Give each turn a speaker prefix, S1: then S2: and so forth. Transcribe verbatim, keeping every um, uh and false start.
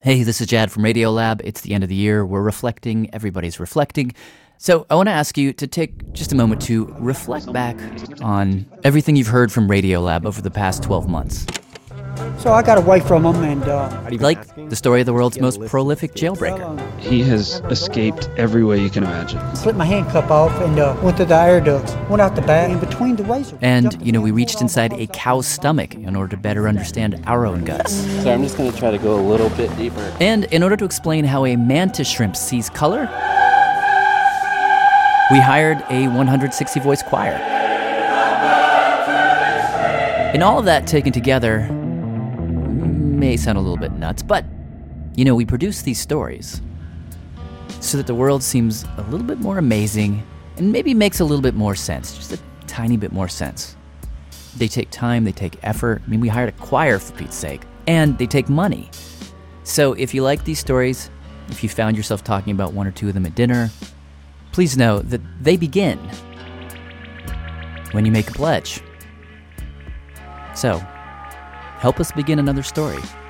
S1: Hey, this is Jad from Radiolab. It's the end of the year. We're reflecting. Everybody's reflecting. So I want to ask you to take just a moment to reflect back on everything you've heard from Radiolab over the past twelve months.
S2: So I got away from him and... Uh,
S1: like the story of the world's most prolific jailbreaker.
S3: He has escaped every way you can imagine.
S2: Slipped my handcuff off and uh, went through the air ducts. Went out the back in between the razor.
S1: And, you know, we reached inside a cow's stomach in order to better understand our own guts.
S4: So I'm just going to try to go a little bit deeper.
S1: And in order to explain how a mantis shrimp sees color, we hired a one hundred sixty voice choir. And all of that taken together may sound a little bit nuts, but, you know, we produce these stories so that the world seems a little bit more amazing and maybe makes a little bit more sense, just a tiny bit more sense. They take time, they take effort. I mean, we hired a choir, for Pete's sake, and they take money. So if you like these stories, if you found yourself talking about one or two of them at dinner, please know that they begin when you make a pledge. So, help us begin another story.